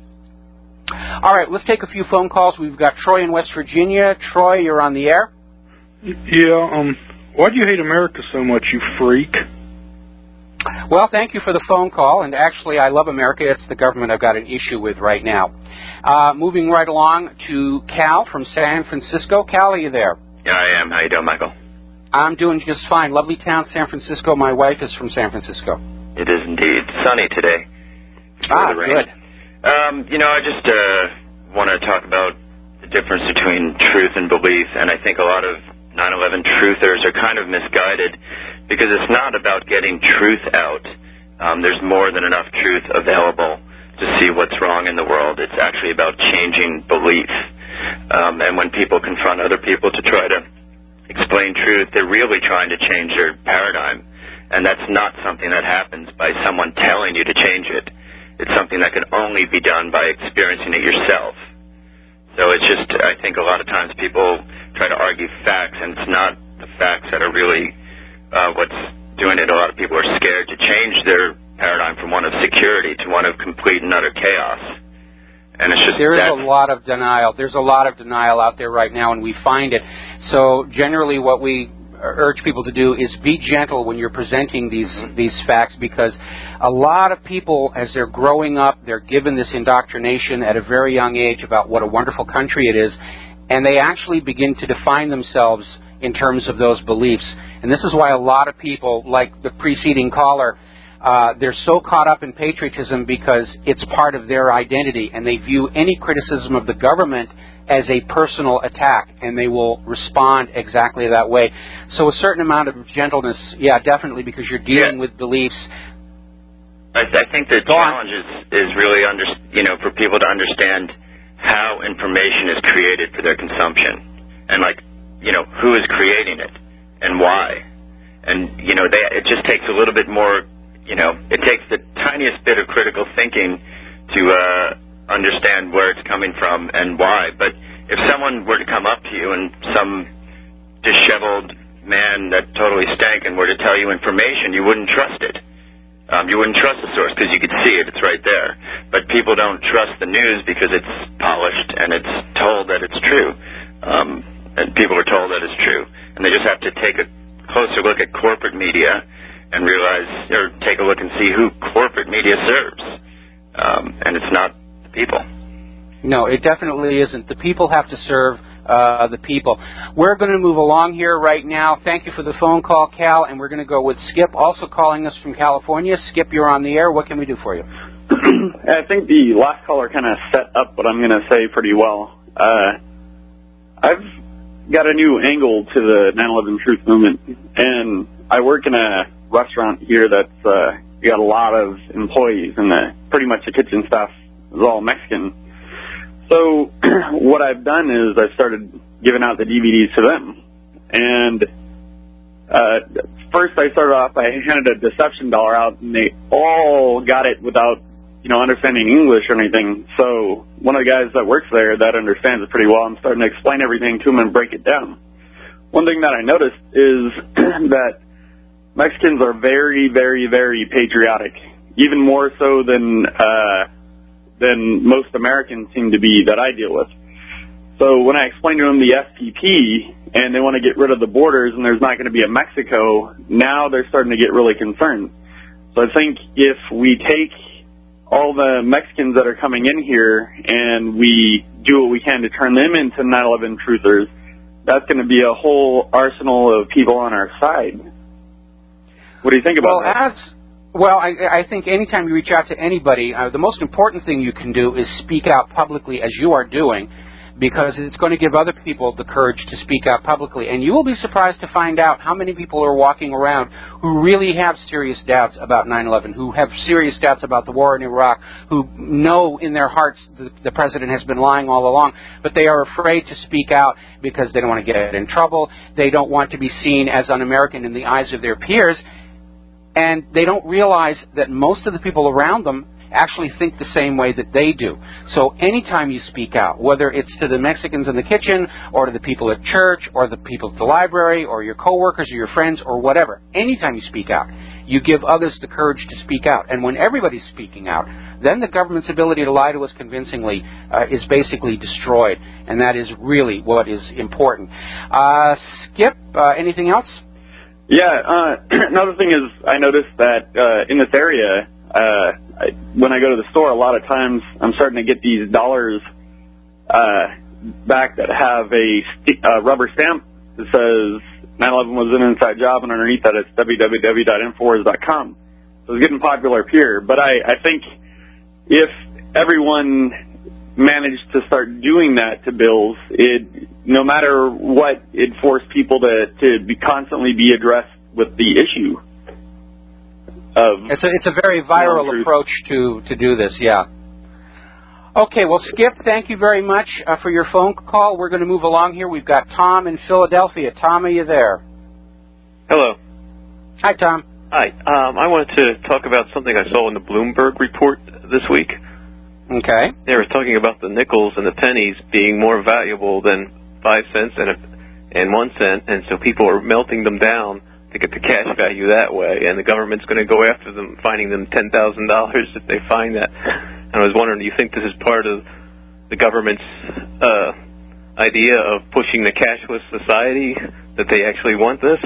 [SPEAKER 2] All right, let's take a few phone calls. We've got Troy in West Virginia. Troy, you're on the air.
[SPEAKER 21] Yeah, why do you hate America so much, you freak?
[SPEAKER 2] Well, thank you for the phone call, and actually I love America. It's the government I've got an issue with right now. Moving right along to Cal from San Francisco. Cal, are you there?
[SPEAKER 22] Yeah, I am. How you doing, Michael?
[SPEAKER 2] I'm doing just fine. Lovely town, San Francisco. My wife is from San Francisco.
[SPEAKER 22] It is indeed. Sunny today.
[SPEAKER 2] Good.
[SPEAKER 22] I just want to talk about the difference between truth and belief, and I think a lot of 9/11 truthers are kind of misguided because it's not about getting truth out. There's more than enough truth available to see what's wrong in the world. It's actually about changing belief. And when people confront other people to try to explain truth, they're really trying to change their paradigm. And that's not something that happens by someone telling you to change it. It's something that can only be done by experiencing it yourself. So it's just, I think a lot of times people try to argue facts, and it's not the facts that are really what's doing it. A lot of people are scared to change their paradigm from one of security to one of complete and utter chaos. And it's just
[SPEAKER 2] there is a lot of denial. There's a lot of denial out there right now, and we find it. So generally what we urge people to do is be gentle when you're presenting these facts, because a lot of people, as they're growing up, they're given this indoctrination at a very young age about what a wonderful country it is, and they actually begin to define themselves in terms of those beliefs. And this is why a lot of people, like the preceding caller, they're so caught up in patriotism because it's part of their identity, and they view any criticism of the government as a personal attack, and they will respond exactly that way. So a certain amount of gentleness, yeah, definitely, because you're dealing with beliefs.
[SPEAKER 22] I think the challenge is really for people to understand how information is created for their consumption, and who is creating it and why. And it just takes a little bit more. It takes the tiniest bit of critical thinking to understand where it's coming from and why. But if someone were to come up to you and some disheveled man that totally stank and were to tell you information, you wouldn't trust it. You wouldn't trust the source because you could see it. It's right there. But people don't trust the news because it's polished and it's told that it's true. And people are told that it's true. And they just have to take a closer look at corporate media and realize, or take a look and see who corporate media serves. And it's not the people.
[SPEAKER 2] No, it definitely isn't. The people have to serve the people. We're going to move along here right now. Thank you for the phone call, Cal, and we're going to go with Skip, also calling us from California. Skip, you're on the air. What can we do for you?
[SPEAKER 23] I think the last caller kind of set up what I'm going to say pretty well. I've got a new angle to the 9/11 truth movement, and I work in a restaurant here that's got a lot of employees, and pretty much the kitchen staff is all Mexican. So what I've done is I've started giving out the DVDs to them, And first I started off, I handed a deception dollar out, and they all got it without, understanding English or anything. So one of the guys that works there that understands it pretty well, I'm starting to explain everything to him and break it down. One thing that I noticed is that Mexicans are very, very, very patriotic, even more so than most Americans seem to be that I deal with. So when I explain to them the FPP and they want to get rid of the borders and there's not going to be a Mexico, now they're starting to get really concerned. So I think if we take all the Mexicans that are coming in here and we do what we can to turn them into 9/11 truthers, that's going to be a whole arsenal of people on our side. What do you think about that?
[SPEAKER 2] I think anytime you reach out to anybody, the most important thing you can do is speak out publicly, as you are doing, because it's going to give other people the courage to speak out publicly. And you will be surprised to find out how many people are walking around who really have serious doubts about 9/11, who have serious doubts about the war in Iraq, who know in their hearts the president has been lying all along, but they are afraid to speak out because they don't want to get in trouble. They don't want to be seen as un-American in the eyes of their peers. And they don't realize that most of the people around them actually think the same way that they do. So anytime you speak out, whether it's to the Mexicans in the kitchen or to the people at church or the people at the library or your coworkers or your friends or whatever, anytime you speak out, you give others the courage to speak out. And when everybody's speaking out, then the government's ability to lie to us convincingly is basically destroyed. And that is really what is important. Skip, anything else?
[SPEAKER 23] Yeah, another thing is I noticed that in this area, when I go to the store, a lot of times I'm starting to get these dollars back that have a rubber stamp that says 9/11 was an inside job, and underneath that it's www.infowars.com. So it's getting popular up here. But I think if everyone managed to start doing that to bills, no matter what, it forced people to constantly be addressed with the issue.
[SPEAKER 2] It's a very viral approach to do this, yeah. Okay, well, Skip, thank you very much for your phone call. We're going to move along here. We've got Tom in Philadelphia. Tom, are you there?
[SPEAKER 3] Hello.
[SPEAKER 2] Hi, Tom.
[SPEAKER 3] Hi. I wanted to talk about something I saw in the Bloomberg report this week.
[SPEAKER 2] Okay.
[SPEAKER 3] They were talking about the nickels and the pennies being more valuable than 5 cents and 1 cent, and so people are melting them down to get the cash value that way, and the government's going to go after them, finding them $10,000 if they find that. And I was wondering, do you think this is part of the government's idea of pushing the cashless society, that they actually want this?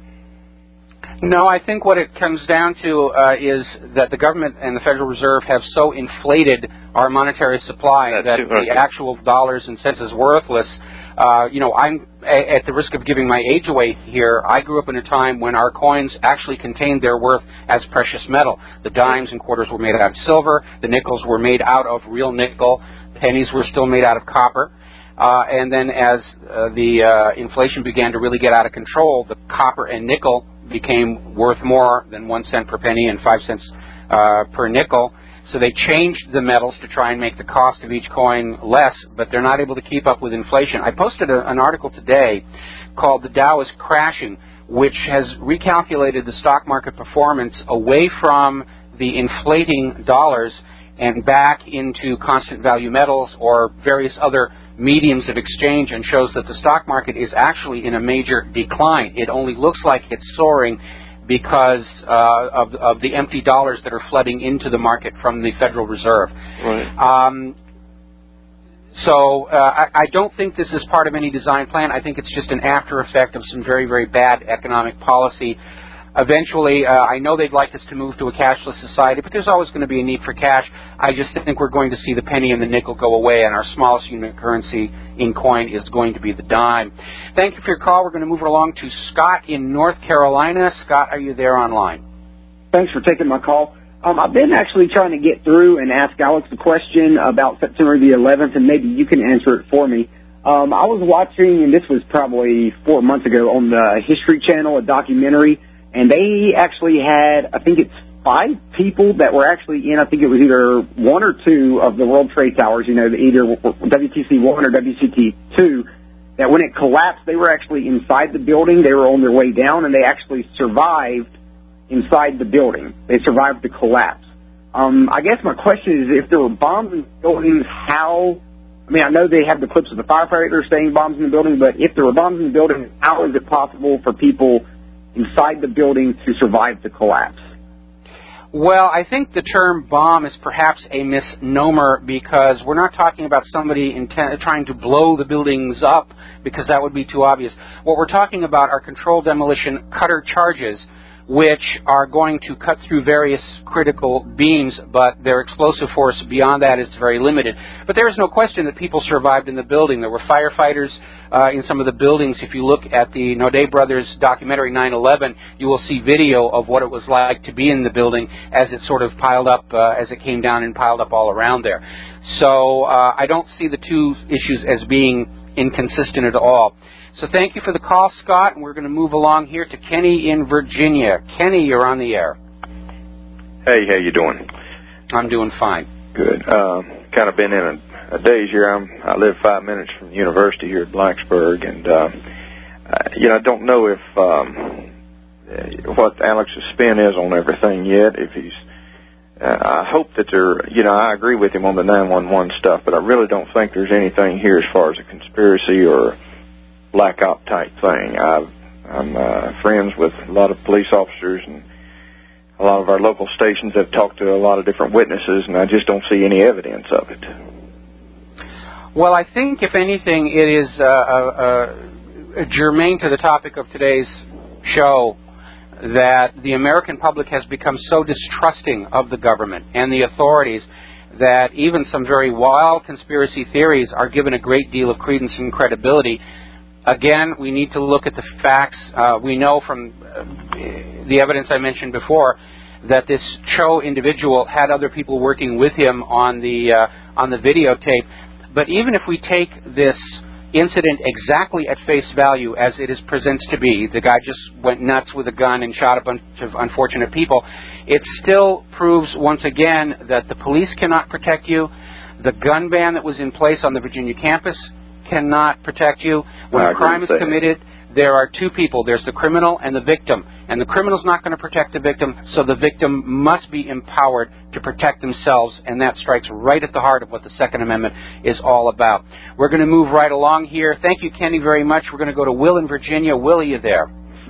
[SPEAKER 2] No, I think what it comes down to is that the government and the Federal Reserve have so inflated our monetary supply that the actual dollars and cents is worthless. I'm at the risk of giving my age away here. I grew up in a time when our coins actually contained their worth as precious metal. The dimes and quarters were made out of silver. The nickels were made out of real nickel. Pennies were still made out of copper. And then as the inflation began to really get out of control, the copper and nickel became worth more than 1 cent per penny and 5 cents per nickel. So they changed the metals to try and make the cost of each coin less, but they're not able to keep up with inflation. I posted an article today called "The Dow is Crashing," which has recalculated the stock market performance away from the inflating dollars and back into constant value metals or various other mediums of exchange, and shows that the stock market is actually in a major decline. It only looks like it's soaring because of the empty dollars that are flooding into the market from the Federal Reserve.
[SPEAKER 3] Right.
[SPEAKER 2] So I don't think this is part of any design plan. I think it's just an after effect of some very, very bad economic policy. Eventually, I know they'd like us to move to a cashless society, but there's always going to be a need for cash. I just think we're going to see the penny and the nickel go away, and our smallest unit currency in coin is going to be the dime. Thank you for your call. We're going to move it along to Scott in North Carolina. Scott, are you there online?
[SPEAKER 4] Thanks for taking my call. I've been actually trying to get through and ask Alex a question about September the 11th, and maybe you can answer it for me. I was watching, and this was probably 4 months ago, on the History Channel, a documentary, and they actually had, I think it's 5 people that were actually in, I think it was either 1 or 2 of the World Trade Towers, either WTC 1 or WTC 2, that when it collapsed, they were actually inside the building. They were on their way down, and they actually survived inside the building. They survived the collapse. I guess my question is, if there were bombs in buildings, how... I mean, I know they have the clips of the firefighters saying bombs in the building, but if there were bombs in the building, how is it possible for people inside the building to survive the collapse?
[SPEAKER 2] Well, I think the term bomb is perhaps a misnomer, because we're not talking about somebody trying to blow the buildings up, because that would be too obvious. What we're talking about are controlled demolition cutter charges, which are going to cut through various critical beams, but their explosive force beyond that is very limited. But there is no question that people survived in the building. There were firefighters in some of the buildings. If you look at the Naudet Brothers documentary 9/11, you will see video of what it was like to be in the building as it sort of piled up, as it came down and piled up all around there. So I don't see the two issues as being inconsistent at all. So thank you for the call, Scott, and we're going to move along here to Kenny in Virginia. Kenny, you're on the air.
[SPEAKER 5] Hey, how you doing?
[SPEAKER 2] I'm doing fine.
[SPEAKER 5] Good. Kind of been in a daze here. I live 5 minutes from the university here at Blacksburg, and I don't know if what Alex's spin is on everything yet. If he's, I hope that I agree with him on the 911 stuff, but I really don't think there's anything here as far as a conspiracy or black op type thing. I'm friends with a lot of police officers, and a lot of our local stations have talked to a lot of different witnesses, and I just don't see any evidence of it.
[SPEAKER 2] Well, I think, if anything, it is germane to the topic of today's show that the American public has become so distrusting of the government and the authorities that even some very wild conspiracy theories are given a great deal of credence and credibility. Again, we need to look at the facts. We know from the evidence I mentioned before that this Cho individual had other people working with him on the videotape. But even if we take this incident exactly at face value as it is presents to be, the guy just went nuts with a gun and shot a bunch of unfortunate people, it still proves once again that the police cannot protect you. The gun ban that was in place on the Virginia campus cannot protect you. When a crime is committed, there are two people. There's the criminal and the victim. And the criminal's not going to protect the victim, so the victim must be empowered to protect themselves, and that strikes right at the heart of what the Second Amendment is all about. We're going to move right along here. Thank you, Kenny, very much. We're going to go to Will in Virginia. Will, are you there?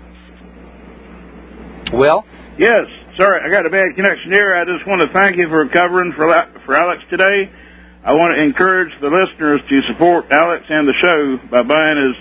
[SPEAKER 2] Will?
[SPEAKER 6] Yes. Sorry, I got a bad connection here. I just want to thank you for covering for Alex today. I want to encourage the listeners to support Alex and the show by buying his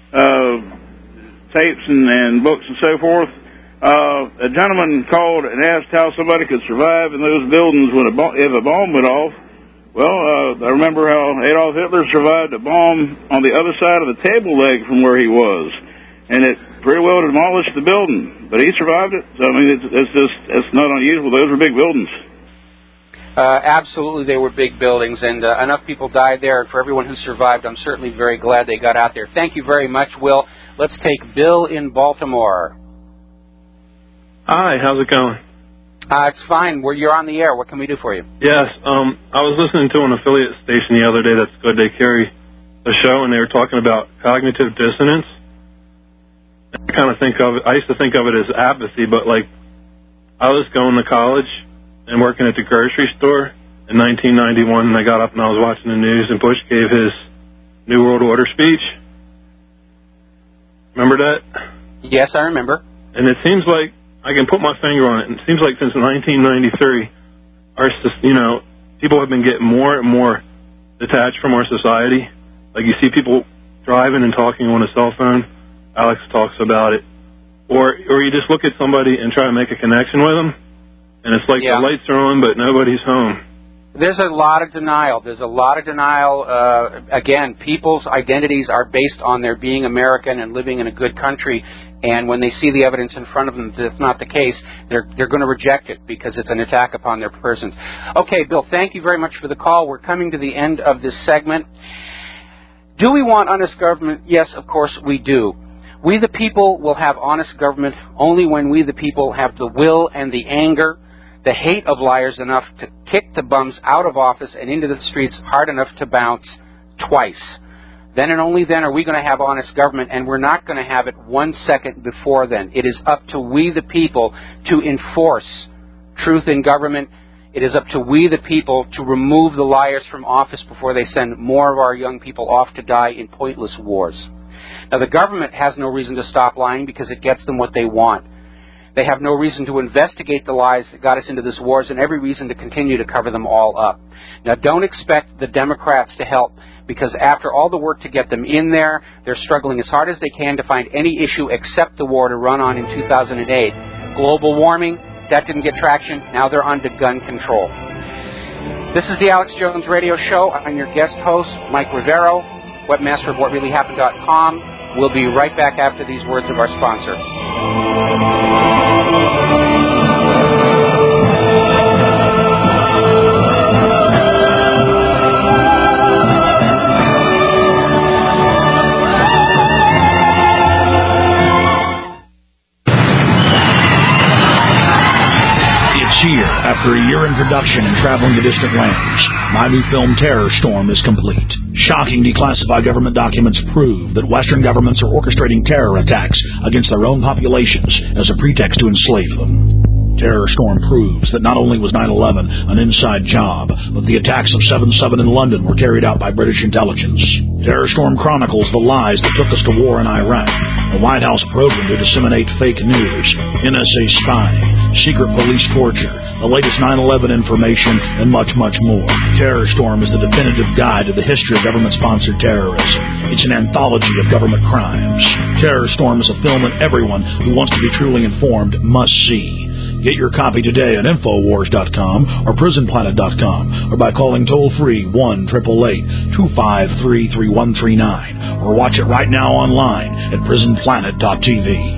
[SPEAKER 6] tapes and books and so forth. A gentleman called and asked how somebody could survive in those buildings if a bomb went off. Well, I remember how Adolf Hitler survived a bomb on the other side of the table leg from where he was, and it pretty well demolished the building, but he survived it. So I mean, it's not unusual. Those were big buildings.
[SPEAKER 2] Absolutely, they were big buildings, and enough people died there. And for everyone who survived, I'm certainly very glad they got out there. Thank you very much, Will. Let's take Bill in Baltimore.
[SPEAKER 7] Hi, how's it going?
[SPEAKER 2] It's fine. You're on the air. What can we do for you?
[SPEAKER 7] Yes, I was listening to an affiliate station the other day that's good. They carry a show, and they were talking about cognitive dissonance. I kind of think of it, I used to think of it as apathy, but like I was going to college and working at the grocery store in 1991, and I got up and I was watching the news, and Bush gave his New World Order speech. Remember that?
[SPEAKER 2] Yes, I remember.
[SPEAKER 7] And it seems like I can put my finger on it. It seems like since 1993, people have been getting more and more detached from our society. Like you see people driving and talking on a cell phone. Alex talks about it. Or you just look at somebody and try to make a connection with them, and it's like the lights are on, but nobody's home.
[SPEAKER 2] There's a lot of denial. Again, people's identities are based on their being American and living in a good country. And when they see the evidence in front of them that it's not the case, they're going to reject it because it's an attack upon their persons. Okay, Bill, thank you very much for the call. We're coming to the end of this segment. Do we want honest government? Yes, of course we do. We the people will have honest government only when we the people have the will and the anger, the hate of liars enough to kick the bums out of office and into the streets hard enough to bounce twice. then and only then are we going to have honest government, and we're not going to have it 1 second before then. It is up to we the people to enforce truth in government. It is up to we the people to remove the liars from office before they send more of our young people off to die in pointless wars. Now, the government has no reason to stop lying because it gets them what they want. They have no reason to investigate the lies that got us into this wars and every reason to continue to cover them all up. Now, don't expect the Democrats to help, because after all the work to get them in there, they're struggling as hard as they can to find any issue except the war to run on in 2008. Global warming, that didn't get traction. Now they're on to gun control. This is the Alex Jones Radio Show. I'm your guest host, Mike Rivero, webmaster of WhatReallyHappened.com. We'll be right back after these words of our sponsor.
[SPEAKER 8] Here, after a year in production and traveling to distant lands, my new film Terror Storm is complete. Shocking declassified government documents prove that Western governments are orchestrating terror attacks against their own populations as a pretext to enslave them. Terror Storm proves that not only was 9/11 an inside job, but the attacks of 7/7 in London were carried out by British intelligence. Terror Storm chronicles the lies that took us to war in Iraq, the White House program to disseminate fake news, NSA spying, secret police torture, the latest 9/11 information, and much, much more. Terror Storm is the definitive guide to the history of government-sponsored terrorism. It's an anthology of government crimes. Terror Storm is a film that everyone who wants to be truly informed must see. Get your copy today at Infowars.com or PrisonPlanet.com or by calling toll-free 1-888-253-3139 or watch it right now online at PrisonPlanet.tv.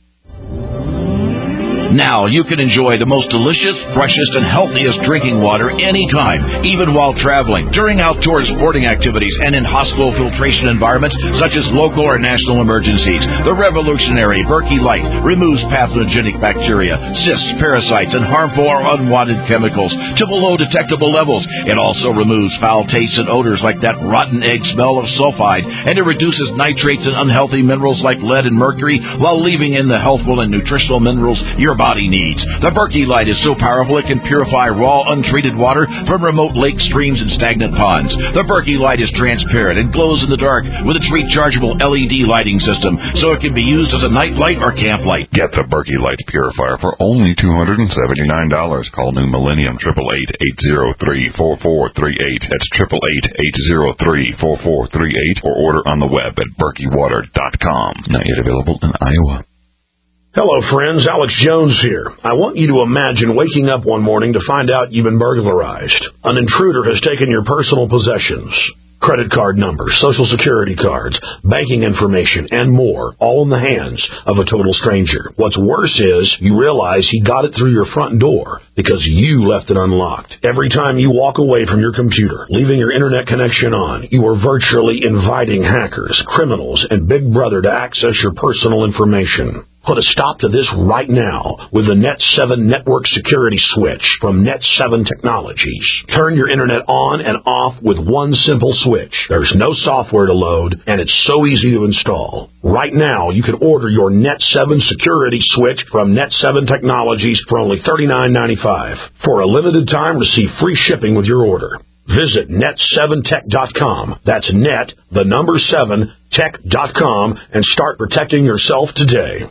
[SPEAKER 8] Now you can enjoy the most delicious, freshest, and healthiest drinking water anytime, even while traveling, during outdoor sporting activities, and in hospital filtration environments such as local or national emergencies. The revolutionary Berkey Light removes pathogenic bacteria, cysts, parasites, and harmful or unwanted chemicals to below detectable levels. It also removes foul tastes and odors like that rotten egg smell of sulfide, and it reduces nitrates and unhealthy minerals like lead and mercury while leaving in the healthful and nutritional minerals your body needs. The Berkey Light is so powerful it can purify raw, untreated water from remote lakes, streams, and stagnant ponds. The Berkey Light is transparent and glows in the dark with its rechargeable LED lighting system, so it can be used as a night light or camp light.
[SPEAKER 9] Get the Berkey Light Purifier for only $279. Call New Millennium 888-803-4438. That's 888-803-4438, or order on the web at berkeywater.com. Not yet available in Iowa.
[SPEAKER 10] Hello, friends. Alex Jones here. I want you to imagine waking up one morning to find out you've been burglarized. An intruder has taken your personal possessions. Credit card numbers, social security cards, banking information, and more, all in the hands of a total stranger. What's worse is you realize he got it through your front door because you left it unlocked. Every time you walk away from your computer, leaving your internet connection on, you are virtually inviting hackers, criminals, and Big Brother to access your personal information. Put a stop to this right now with the Net 7 Network Security Switch from Net 7 Technologies. Turn your internet on and off with one simple switch. There's no software to load, and it's so easy to install. Right now, you can order your Net 7 Security Switch from Net 7 Technologies for only $39.95. For a limited time, receive free shipping with your order. Visit net7tech.com. That's net, the number 7, tech.com, and start protecting yourself today.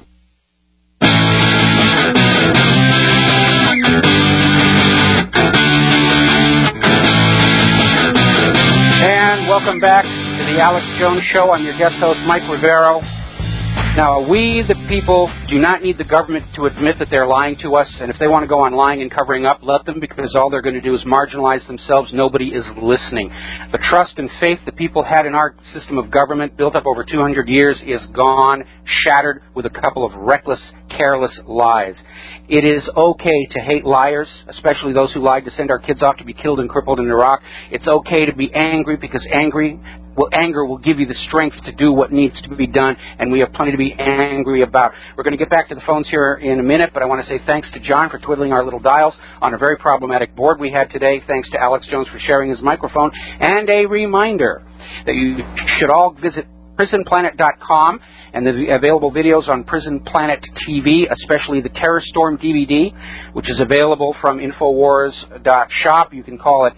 [SPEAKER 2] And welcome back to the Alex Jones Show. I'm your guest host, Mike Rivero. Now, we, the people, do not need the government to admit that they're lying to us, and if they want to go on lying and covering up, let them, because all they're going to do is marginalize themselves. Nobody is listening. The trust and faith the people had in our system of government, built up over 200 years, is gone, shattered with a couple of reckless careless lies. It is okay to hate liars, especially those who lied to send our kids off to be killed and crippled in Iraq. It's okay to be angry because anger will give you the strength to do what needs to be done, and we have plenty to be angry about. We're going to get back to the phones here in a minute, but I want to say thanks to John for twiddling our little dials on a very problematic board we had today. Thanks to Alex Jones for sharing his microphone. And a reminder that you should all visit PrisonPlanet.com and the available videos on Prison Planet TV, especially the Terror Storm DVD, which is available from Infowars.shop. You can call it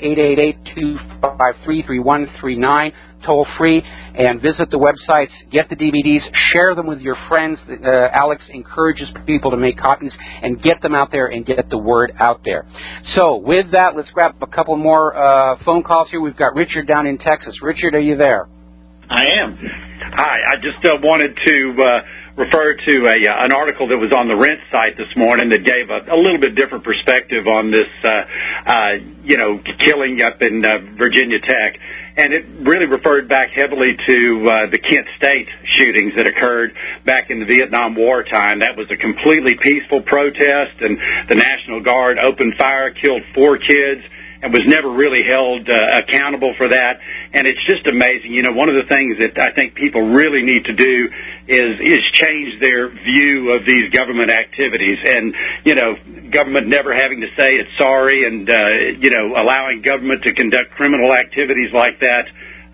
[SPEAKER 2] 888-253-3139, toll free, and visit the websites, get the DVDs, share them with your friends. Alex encourages people to make copies and get them out there and get the word out there. So with that, let's grab a couple more phone calls here. We've got Richard down in Texas. Richard, are you there?
[SPEAKER 11] I am. Hi, I just wanted to refer to an article that was on the Rent site this morning that gave a little bit different perspective on this, killing up in Virginia Tech. And it really referred back heavily to the Kent State shootings that occurred back in the Vietnam War time. That was a completely peaceful protest, and the National Guard opened fire, killed 4 kids, and was never really held accountable for that. And it's just amazing. You know, one of the things that I think people really need to do is change their view of these government activities. And, government never having to say it's sorry and, allowing government to conduct criminal activities like that.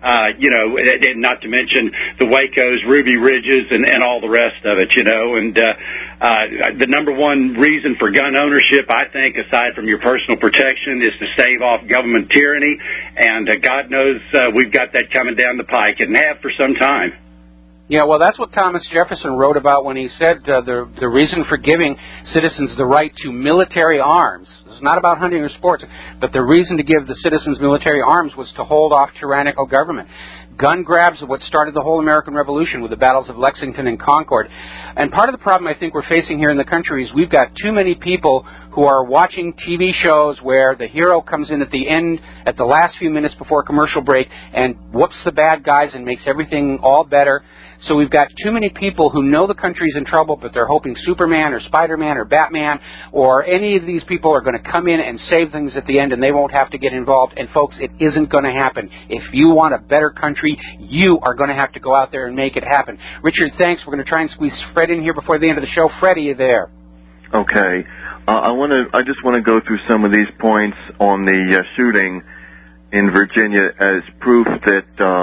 [SPEAKER 11] And not to mention the Wacos, Ruby Ridges, and all the rest of it, and the number one reason for gun ownership, I think, aside from your personal protection, is to stave off government tyranny, and God knows we've got that coming down the pike and have for some time.
[SPEAKER 2] Yeah, well, that's what Thomas Jefferson wrote about when he said the reason for giving citizens the right to military arms. It's not about hunting or sports, but the reason to give the citizens military arms was to hold off tyrannical government. Gun grabs are what started the whole American Revolution with the battles of Lexington and Concord. And part of the problem I think we're facing here in the country is we've got too many people who are watching TV shows where the hero comes in at the end, at the last few minutes before commercial break, and whoops the bad guys and makes everything all better. So we've got too many people who know the country's in trouble, but they're hoping Superman or Spider-Man or Batman or any of these people are going to come in and save things at the end, and they won't have to get involved. And folks, it isn't going to happen. If you want a better country, you are going to have to go out there and make it happen. Richard, thanks. We're going to try and squeeze Fred in here before the end of the show. Fred, are you there?
[SPEAKER 12] Okay. I just want to go through some of these points on the shooting in Virginia as proof that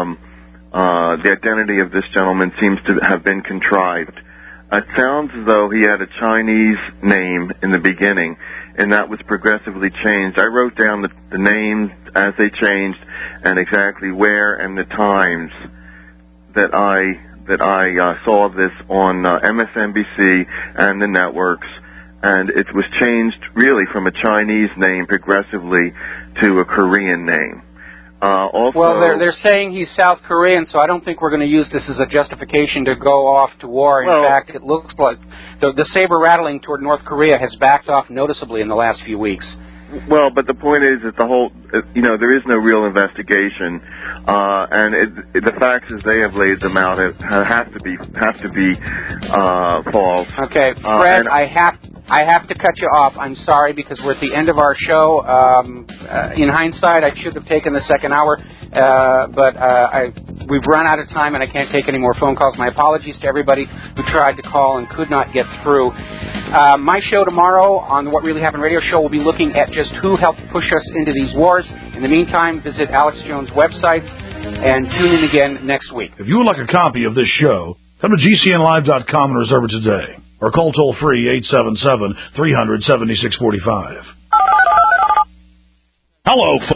[SPEAKER 12] the identity of this gentleman seems to have been contrived. It sounds as though he had a Chinese name in the beginning, and that was progressively changed. I wrote down the names as they changed and exactly where and the times that I saw this on MSNBC and the networks, and it was changed really from a Chinese name progressively to a Korean name. Also,
[SPEAKER 2] well, they're saying he's South Korean, so I don't think we're going to use this as a justification to go off to war. In fact, it looks like the saber rattling toward North Korea has backed off noticeably in the last few weeks.
[SPEAKER 12] Well, but the point is that the whole, there is no real investigation, and the facts as they have laid them out have to be false.
[SPEAKER 2] Okay, Fred, I have to cut you off. I'm sorry, because we're at the end of our show. In hindsight, I should have taken the second hour, but we've run out of time, and I can't take any more phone calls. My apologies to everybody who tried to call and could not get through. My show tomorrow on the What Really Happened radio show will be looking at just who helped push us into these wars. In the meantime, visit Alex Jones' website and tune in again next week.
[SPEAKER 10] If you would like a copy of this show, come to GCNlive.com and reserve it today. Or call toll-free 877-300-7645. Hello,